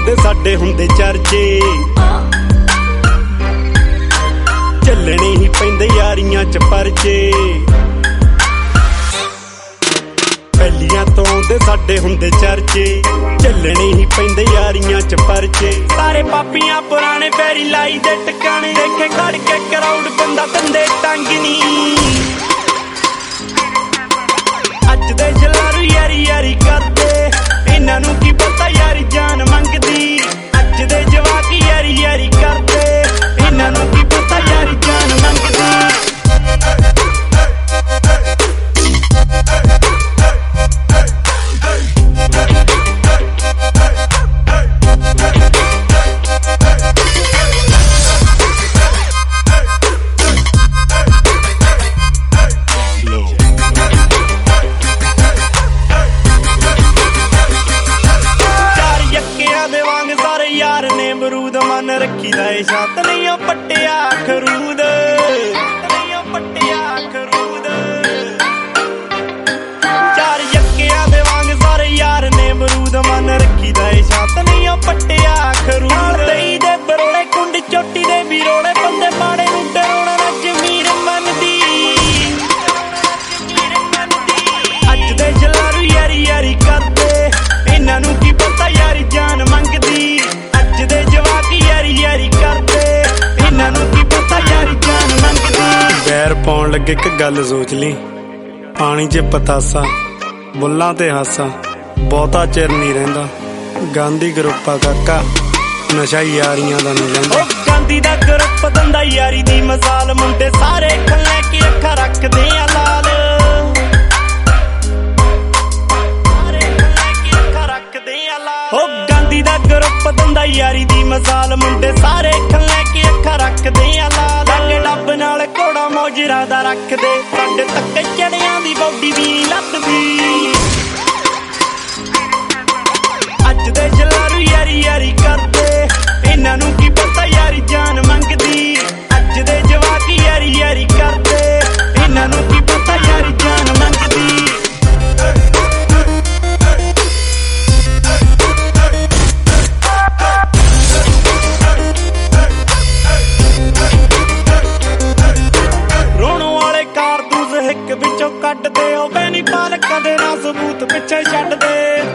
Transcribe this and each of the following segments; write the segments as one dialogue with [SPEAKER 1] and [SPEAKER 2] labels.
[SPEAKER 1] ਆਉਂਦੇ ਸਾਡੇ ਹੁੰਦੇ ਚਰਚੇ, ਚੱਲਣੇ ਹੀ ਪੈਂਦੇ ਯਾਰੀਆਂ ਚ ਪਰਚੇ। ਪਹਿਲੀਆਂ ਤੋਂ ਆਉਂਦੇ ਸਾਡੇ ਹੁੰਦੇ ਚਰਚੇ, ਚੱਲਣੇ ਹੀ ਪੈਂਦੇ ਯਾਰੀਆਂ ਚ ਪਰਚੇ। ਸਾਰੇ ਪਾਪੀਆਂ ਪੁਰਾਣੇ ਪੈਰੀ ਲਾਈ ਦੇ ਟਿਕਾਣੇ, ਦੇਖੇ ਖੜ ਕੇ ਕਰਾਊਡ ਬੰਦਾ ਬੰਦੇ ਟੰਗ ਨੀ। ਅੱਜ ਦੇ ਜਲਾਰੂ ਯਾਰੀ ਯਾਰੀ ਕਰਦੇ, ਇਹਨਾਂ ਨੂੰ ਕੀ ਪਤਾ ਯਾਰੀ ਜਾਨ ਮੰਗਦੀ। ਅੱਜ ਦੇ ਜਵਾਕ ਯਾਰੀ ਯਾਰੀ ਕਰਦੇ, ਇਹਨਾਂ ਨੂੰ ਕੀ ਪਤਾ ਯਾਰੀ ਜਾਨ ਮੰਗਦੀ। ਯਾਰ ਨੇ ਬਰੂਦ ਮਨ ਰੱਖੀ ਦਾ ਏ ਛੱਤ ਨਹੀਂ ਉਹ ਪੱਟਿਆ ਖਰੂਦ, ਨਹੀਂ ਉਹ ਪੱਟਿਆ ਖਰੂਦ। ਚਾਰ ਯੱਕਿਆਂ ਦੇ ਵਾਂਗ ਸਾਰੇ ਯਾਰ ਨੇ ਬਰੂਦ ਮਨ ਰੱਖੀ ਦਾ ਏ ਛੱਤ ਨਹੀਂ ਉਹ ਪੱਟਿਆ ਖਰੂਦ। ਤੇਈ ਦੇ ਬਰੋਲੇ ਕੁੰਡ ਚੋਟੀ ਦੇ ਵੀ ਰੋਲੇ, ਬੰਦੇ ਮਾੜੇ ਨੂੰ ਡਰਾਉਣਾ ਨਾ ਜ਼ਮੀਰ ਮੰਨਦੀ। ਅੱਜ ਦੇ ਜਲਾਰੂ ਯਾਰੀ ਯਾਰੀ ਕਰਦੇ, ਇਹਨਾਂ ਨੂੰ ਕੀ ਪਤਾ ਯਾਰੀ ਜਾਨ ਮੰਗਦੀ। ਅੱਜ ਦੇ ਜਵਾਕ ਯਾਰੀ ਯਾਰੀ ਕਰਦੇ, ਇਹਨਾਂ ਨੂੰ ਕੀ ਪਤਾ ਯਾਰੀ ਜਾਨ ਮੰਗਦੀ। ਵੈਰ ਪਾਉਣ ਲੱਗੇ ਇੱਕ ਗੱਲ ਸੋਚ ਲਈ, ਪਾਣੀ 'ਚ ਪਤਾਸਾ ਬੁੱਲਾਂ ਤੇ ਹਾਸਾ, ਬਹੁਤਾ ਚਿਰ ਨਹੀਂ ਰਹਿੰਦਾ। ਗਾਂਧੀ ਗਰੁੱਪ ਆ ਕਾਕਾ, ਨਸ਼ਾ ਯਾਰੀਆਂ ਦਾ ਨਹੀਂ ਲੈਂਦਾ। ਗਾਂਧੀ ਦਾ ਗਰੁੱਪ ਦਿੰਦਾ ਯਾਰੀ ਦੀ ਮਿਸਾਲ, ਮੁੰਡੇ ਸਾਰੇ ਖੱਲੇ ਕੇ ਅੱਖਾਂ ਰੱਖਦੇ ਆ ਲਾਲ। ਗਾਂਧੀ ਦਾ ਗਰੁੱਪ ਦਿੰਦਾ ਯਾਰੀ ਦੀ ਮਿਸਾਲ, ਮੁੰਡੇ ਸਾਰੇ ਖੱਲੇ ਕੇ ਅੱਖਾਂ ਰੱਖਦੇ ਆ ਲਾਲ। ਲੱਗੇ ਡੱਬ ਨਾਲ ਘੋੜਾ ਮੋਜਰਾ ਦਾ ਰੱਖਦੇ, ਸਾਡੇ ਤੱਕੇ ਚੜਿਆਂ ਦੀ ਬੌਡੀ ਵੀ ਨੀ ਲੱਭਦੀ। ਅੱਜ ਦੇ ਜਲਾਰੂ ਯਾਰੀ ਯਾਰੀ ਕਰਦੇ, ਇਹਨਾਂ ਨੂੰ ਕੀ ਪਤਾ ਯਾਰੀ ਜਾਨ ਮੰਗਦੀ। ਅੱਜ ਦੇ ਜਵਾਕ ਯਾਰੀ ਯਾਰੀ ਕਰਦੇ, ਇਹਨਾਂ ਨੂੰ ਕੀ ਪਤਾ ਯਾਰੀ ਜਾਨ ਮੰਗਦੀ। ਹਿੱਕ ਵਿੱਚੋਂ ਕੱਢਦੇ ਉਹ ਬੈਨੀ ਪਾਲ, ਕਦੇ ਨਾ ਸਬੂਤ ਪਿੱਛੇ ਛੱਡਦੇ।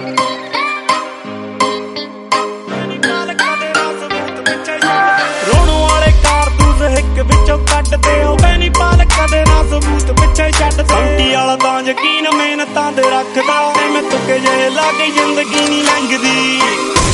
[SPEAKER 1] ਰੋਣ ਵਾਲੇ ਕਾਰਤੂਸ ਹਿੱਕ ਵਿੱਚੋਂ ਕੱਢਦੇ ਉਹ ਬੈਨੀ ਪਾਲ, ਕਦੇ ਨਾ ਸਬੂਤ ਪਿੱਛੇ ਛੱਡਦੇ। ਸੰਟੀ ਵਾਲਾ ਤਾਂ ਯਕੀਨ ਮਿਹਨਤਾਂ ਤੇ ਰੱਖਦਾ, ਐਵੇਂ ਤੁਕੇ ਜਿਹੇ ਲਾ ਕੇ ਜ਼ਿੰਦਗੀ ਨੀ ਲੰਘਦੀ।